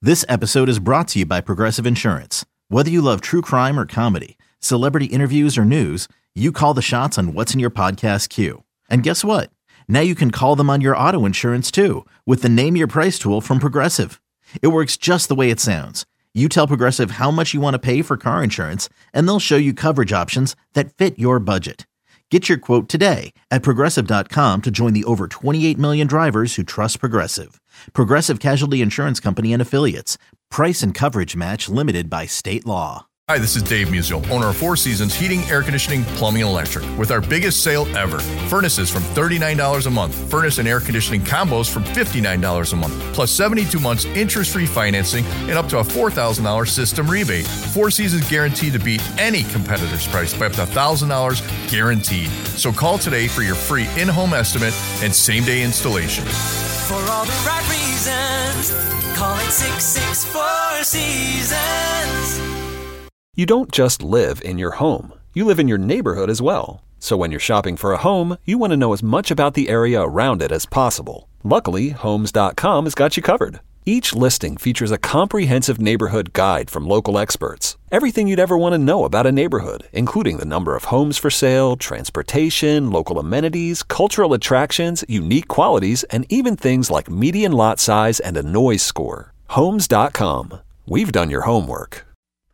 This episode is brought to you by Progressive Insurance. Whether you love true crime or comedy, celebrity interviews or news, you call the shots on what's in your podcast queue. And guess what? Now you can call them on your auto insurance too with the Name Your Price tool from Progressive. It works just the way it sounds. You tell Progressive how much you want to pay for car insurance, and they'll show you coverage options that fit your budget. Get your quote today at Progressive.com to join the over 28 million drivers who trust Progressive. Progressive Casualty Insurance Company and Affiliates. Price and coverage match limited by state law. Hi, this is Dave Musial, owner of Four Seasons Heating, Air Conditioning, Plumbing, and Electric, with our biggest sale ever. Furnaces from $39 a month. Furnace and air conditioning combos from $59 a month. Plus 72 months interest-free financing and up to a $4,000 system rebate. Four Seasons guaranteed to beat any competitor's price by up to $1,000 guaranteed. So call today for your free in-home estimate and same-day installation. For all the right reasons, call it 664 Seasons. You don't just live in your home. You live in your neighborhood as well. So when you're shopping for a home, you want to know as much about the area around it as possible. Luckily, Homes.com has got you covered. Each listing features a comprehensive neighborhood guide from local experts. Everything you'd ever want to know about a neighborhood, including the number of homes for sale, transportation, local amenities, cultural attractions, unique qualities, and even things like median lot size and a noise score. Homes.com. We've done your homework.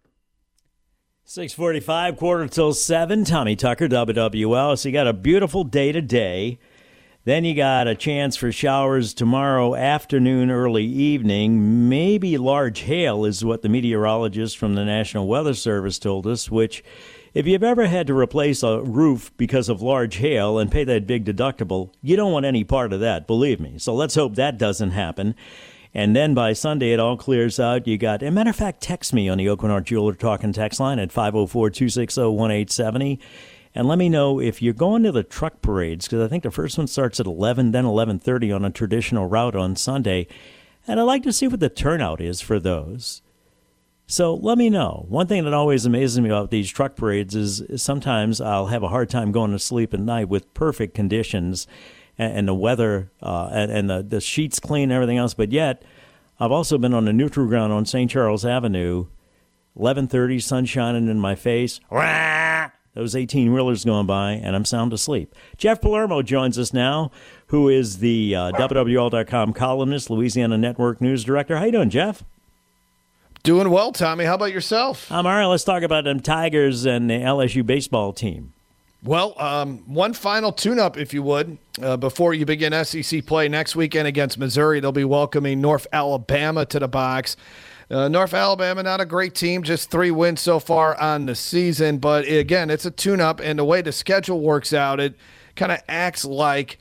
6:45, quarter till 7. Tommy Tucker, WWL. So you got a beautiful day today. Then you got a chance for showers tomorrow afternoon, early evening. Maybe large hail is what the meteorologist from the National Weather Service told us, which, if you've ever had to replace a roof because of large hail and pay that big deductible, you don't want any part of that, believe me. So let's hope that doesn't happen. And then by Sunday, it all clears out. You got, as a matter of fact, text me on the Oakwinart Jeweler Talking text line at 504-260-1870. And let me know if you're going to the truck parades, because I think the first one starts at 11, then 11:30 on a traditional route on Sunday. And I'd like to see what the turnout is for those. So let me know. One thing that always amazes me about these truck parades is sometimes I'll have a hard time going to sleep at night with perfect conditions and the weather and the sheets clean and everything else. But yet, I've also been on the neutral ground on St. Charles Avenue, 11:30, sun shining in my face. Those 18-wheelers going by, and I'm sound asleep. Jeff Palermo joins us now, who is the WWL.com columnist, Louisiana Network News Director. How you doing, Jeff? Doing well, Tommy. How about yourself? I'm all right. Let's talk about them Tigers and the LSU baseball team. Well, one final tune-up, if you would, before you begin SEC play next weekend against Missouri. They'll be welcoming North Alabama to the box. North Alabama, not a great team, just 3 wins so far on the season. But, again, it's a tune-up, and the way the schedule works out, it kind of acts like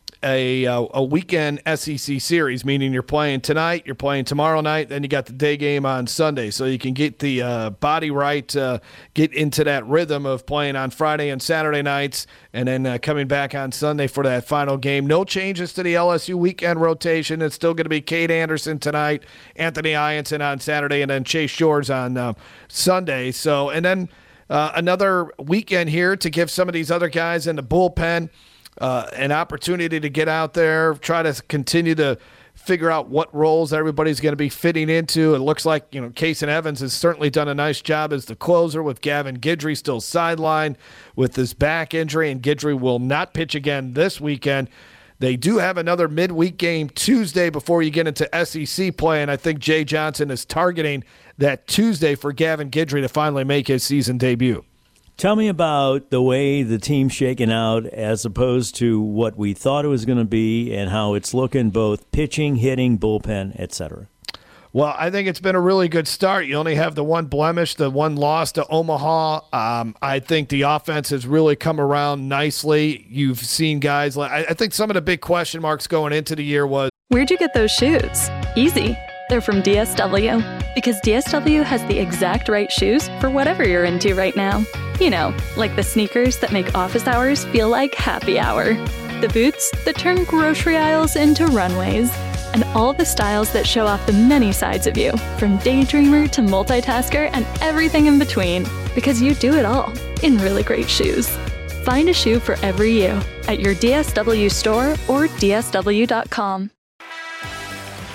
a weekend SEC series, meaning you're playing tonight, you're playing tomorrow night, then you got the day game on Sunday. So you can get the body right, get into that rhythm of playing on Friday and Saturday nights, and then coming back on Sunday for that final game. No changes to the LSU weekend rotation. It's still going to be Cade Anderson tonight, Anthony Ianson on Saturday, and then Chase Shores on Sunday. So, and then another weekend here to give some of these other guys in the bullpen an opportunity to get out there, try to continue to figure out what roles everybody's going to be fitting into. It looks like, Kason Evans has certainly done a nice job as the closer, with Gavin Guidry still sidelined with his back injury, and Guidry will not pitch again this weekend. They do have another midweek game Tuesday before you get into SEC play, and I think Jay Johnson is targeting that Tuesday for Gavin Guidry to finally make his season debut. Tell me about the way the team's shaking out as opposed to what we thought it was going to be and how it's looking, both pitching, hitting, bullpen, etc. Well, I think it's been a really good start. You only have the one blemish, the one loss to Omaha. I think the offense has really come around nicely. You've seen guys like, I think some of the big question marks going into the year was, where'd you get those shoes? Easy. They're from DSW. Because DSW has the exact right shoes for whatever you're into right now. You know, like the sneakers that make office hours feel like happy hour. The boots that turn grocery aisles into runways. And all the styles that show off the many sides of you, from daydreamer to multitasker and everything in between. Because you do it all in really great shoes. Find a shoe for every you at your DSW store or DSW.com.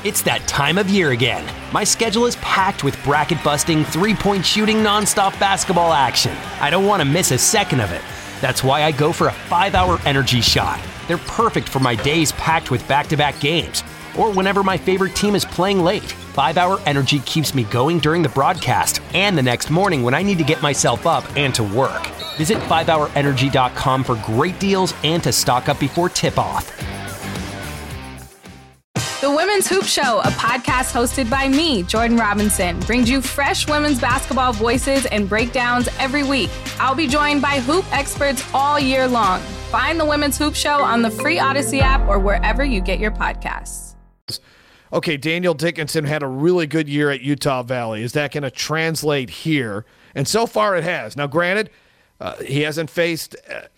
It's that time of year again. My schedule is packed with bracket-busting, three-point shooting, nonstop basketball action. I don't want to miss a second of it. That's why I go for a 5-hour energy shot. They're perfect for my days packed with back-to-back games, or whenever my favorite team is playing late. 5-hour energy keeps me going during the broadcast and the next morning when I need to get myself up and to work. Visit 5hourenergy.com for great deals and to stock up before tip-off. The Women's Hoop Show, a podcast hosted by me, Jordan Robinson, brings you fresh women's basketball voices and breakdowns every week. I'll be joined by hoop experts all year long. Find the Women's Hoop Show on the free Odyssey app or wherever you get your podcasts. Okay, Daniel Dickinson had a really good year at Utah Valley. Is that going to translate here? And so far it has. Now, granted, he hasn't faced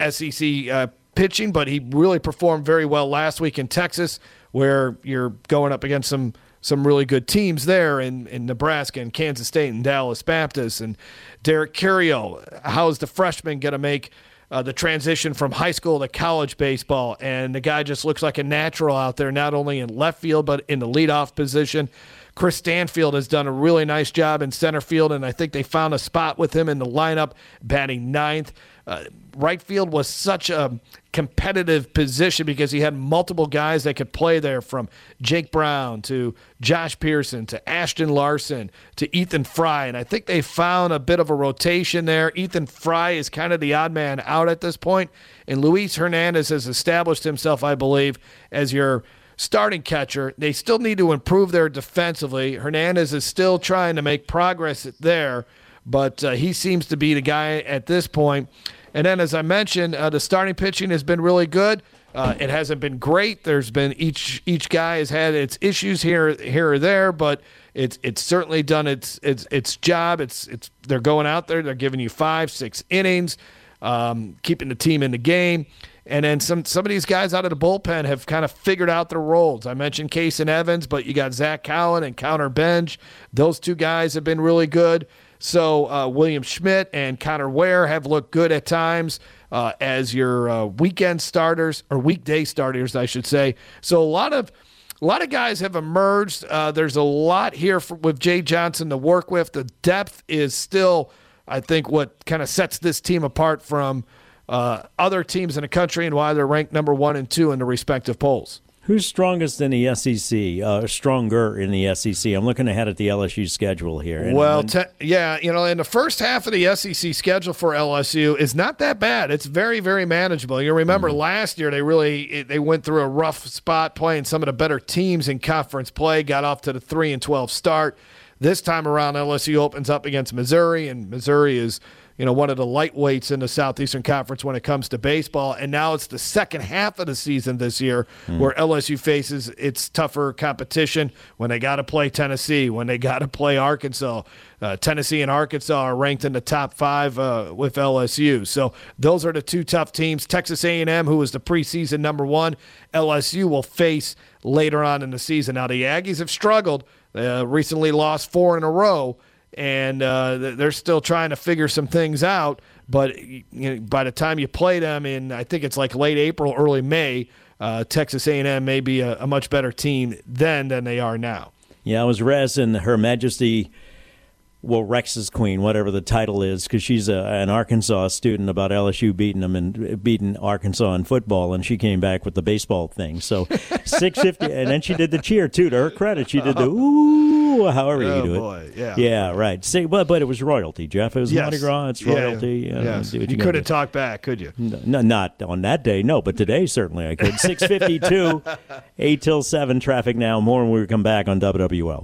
SEC pitching, but he really performed very well last week in Texas, where you're going up against some really good teams there in Nebraska and Kansas State and Dallas Baptist. And Derek Carriot, how's the freshman going to make the transition from high school to college baseball? And the guy just looks like a natural out there, not only in left field but in the leadoff position. Chris Stanfield has done a really nice job in center field, and I think they found a spot with him in the lineup, batting ninth. Right field was such a competitive position because he had multiple guys that could play there, from Jake Brown to Josh Pearson to Ashton Larson to Ethan Fry, and I think they found a bit of a rotation there. Ethan Fry is kind of the odd man out at this point, and Luis Hernandez has established himself, I believe, as your starting catcher. They still need to improve there defensively. Hernandez is still trying to make progress there, but he seems to be the guy at this point. And then, as I mentioned, the starting pitching has been really good. It hasn't been great. There's been each guy has had its issues here or there, but it's certainly done its job. They're going out there. They're giving you 5-6 innings, keeping the team in the game. And then some of these guys out of the bullpen have kind of figured out their roles. I mentioned Kason Evans, but you got Zach Cowan and Connor Benj. Those two guys have been really good. So William Schmidt and Connor Ware have looked good at times as your weekend starters, or weekday starters, I should say. So a lot of guys have emerged. There's a lot here with Jay Johnson to work with. The depth is still, I think, what kind of sets this team apart from other teams in the country and why they're ranked number 1 and 2 in the respective polls. Who's strongest in the SEC? Stronger in the SEC? I'm looking ahead at the LSU schedule here. And well, in the first half of the SEC schedule for LSU is not that bad. It's very, very manageable. You remember last year they went through a rough spot playing some of the better teams in conference play, got off to the 3-12 start. This time around, LSU opens up against Missouri, and Missouri is one of the lightweights in the Southeastern Conference when it comes to baseball. And now it's the second half of the season this year where LSU faces its tougher competition when they got to play Tennessee, when they got to play Arkansas. Tennessee and Arkansas are ranked in the top 5 with LSU. So those are the two tough teams. Texas A&M, who was the preseason number 1, LSU will face later on in the season. Now, the Aggies have struggled, recently lost 4 in a row, and they're still trying to figure some things out. But by the time you play them in, I think it's like late April, early May, Texas A&M may be a much better team then than they are now. Yeah, it was Rez and Her Majesty, Rex's Queen, whatever the title is, because she's an Arkansas student, about LSU beating them and beating Arkansas in football, and she came back with the baseball thing. So 650, and then she did the cheer too. To her credit, she did the ooh, however you do it. Yeah, right. But it was royalty, Jeff. It was Mardi Gras. It's royalty. Yes. You couldn't talk back, could you? No, not on that day. No, but today certainly I could. 6:52, 8 till 7 traffic now. More when we come back on WWL.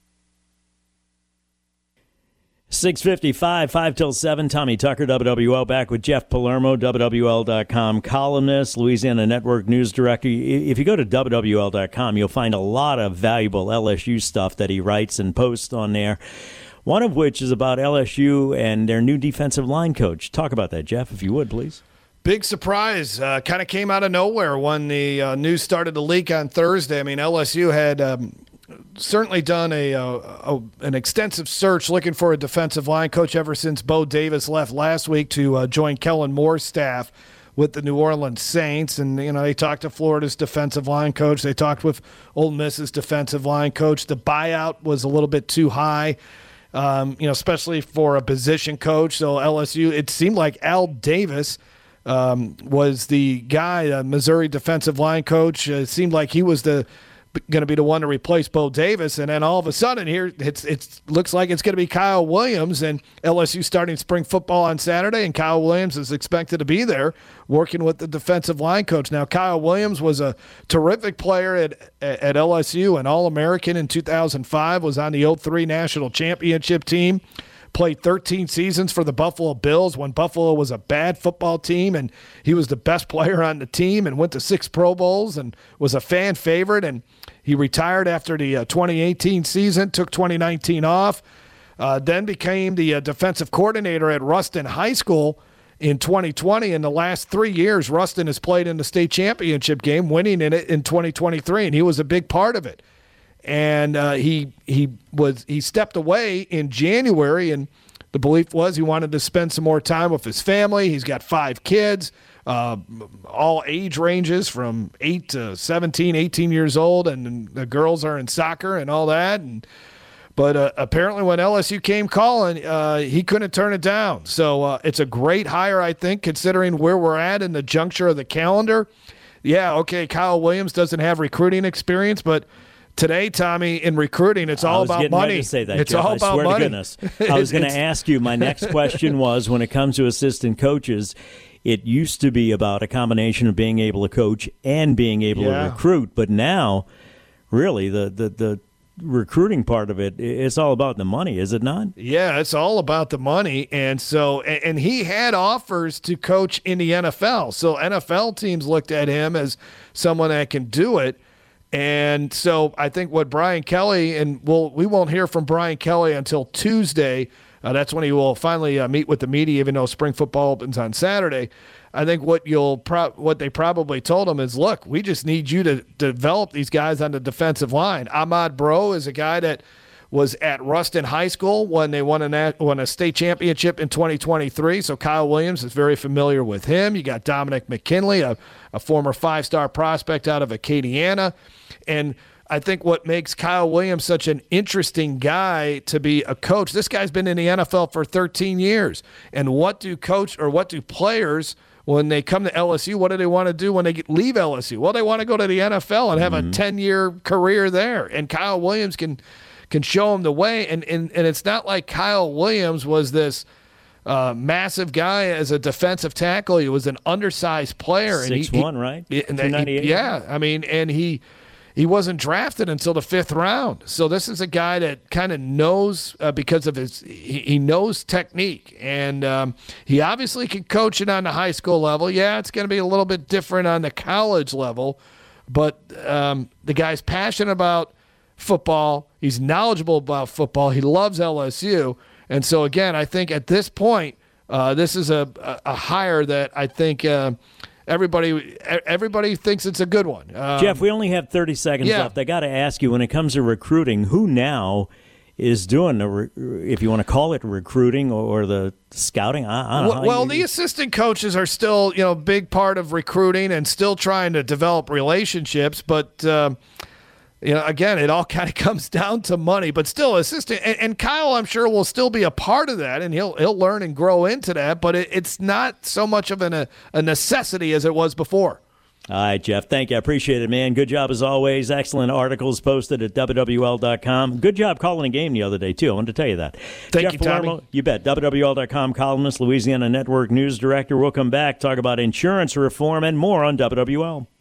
6:55, 5 till 7. Tommy Tucker, WWL, back with Jeff Palermo, WWL.com columnist, Louisiana Network news director. If you go to WWL.com, you'll find a lot of valuable LSU stuff that he writes and posts on there, one of which is about LSU and their new defensive line coach. Talk about that, Jeff, if you would, please. Big surprise. Kind of came out of nowhere when the news started to leak on Thursday. I mean, LSU had certainly done an extensive search looking for a defensive line coach ever since Bo Davis left last week to join Kellen Moore's staff with the New Orleans Saints. And, they talked to Florida's defensive line coach. They talked with Ole Miss's defensive line coach. The buyout was a little bit too high, especially for a position coach. So LSU, it seemed like Al Davis was the guy, Missouri defensive line coach. It seemed like he was going to be the one to replace Bo Davis, and then all of a sudden here it looks like it's going to be Kyle Williams, and LSU starting spring football on Saturday, and Kyle Williams is expected to be there working with the defensive line coach. Now, Kyle Williams was a terrific player at LSU, an All-American in 2005, was on the 2003 national championship team, played 13 seasons for the Buffalo Bills when Buffalo was a bad football team, and he was the best player on the team and went to 6 Pro Bowls and was a fan favorite. And he retired after the 2018 season, took 2019 off, then became the defensive coordinator at Ruston High School in 2020. In the last 3 years, Ruston has played in the state championship game, winning in it in 2023, and he was a big part of it. And he stepped away in January, and the belief was he wanted to spend some more time with his family. He's got 5 kids, all age ranges from 8 to 17, 18 years old, and the girls are in soccer and all that. But apparently when LSU came calling, he couldn't turn it down. So it's a great hire, I think, considering where we're at in the juncture of the calendar. Yeah, okay, Kyle Williams doesn't have recruiting experience, but today, Tommy, in recruiting, it's all about money. To say that, it's Jeff. all about money. I swear money. to goodness. I was going to ask you, my next question was, when it comes to assistant coaches, it used to be about a combination of being able to coach and being able to recruit. But now, really, the recruiting part of it, it's all about the money, is it not? Yeah, it's all about the money. And so, and he had offers to coach in the NFL. So NFL teams looked at him as someone that can do it. And so I think what Brian Kelly, and we won't hear from Brian Kelly until Tuesday. That's when he will finally meet with the media, even though spring football opens on Saturday. I think what they probably told him is, look, we just need you to develop these guys on the defensive line. Ahmad Bro is a guy that was at Ruston High School when they won a state championship in 2023. So Kyle Williams is very familiar with him. You got Dominic McKinley, a former 5-star prospect out of Acadiana. And I think what makes Kyle Williams such an interesting guy to be a coach, this guy's been in the NFL for 13 years. And what do players, when they come to LSU, what do they want to do when they leave LSU? Well, they want to go to the NFL and have a 10-year career there. And Kyle Williams can show them the way. And it's not like Kyle Williams was this massive guy as a defensive tackle. He was an undersized player. 6'1", right? 298. Yeah, I mean, and he wasn't drafted until the 5th round. So this is a guy that kind of knows because of he knows technique. And he obviously can coach it on the high school level. Yeah, it's going to be a little bit different on the college level. But the guy's passionate about football. He's knowledgeable about football. He loves LSU. And so, again, I think at this point, this is a hire that I think everybody thinks it's a good one. Jeff, we only have 30 seconds left. I got to ask you, when it comes to recruiting, who now is doing if you want to call it recruiting or the scouting? I don't know. Well, the assistant coaches are still, a big part of recruiting and still trying to develop relationships, but again, it all kind of comes down to money, but still assistant. And Kyle, I'm sure, will still be a part of that, and he'll learn and grow into that, but it's not so much of a necessity as it was before. All right, Jeff, thank you. I appreciate it, man. Good job as always. Excellent articles posted at WWL.com. Good job calling a game the other day, too. I wanted to tell you that. Thank you, Tommy. Palermo, you bet. WWL.com columnist, Louisiana Network News Director. We'll come back, talk about insurance reform and more on WWL.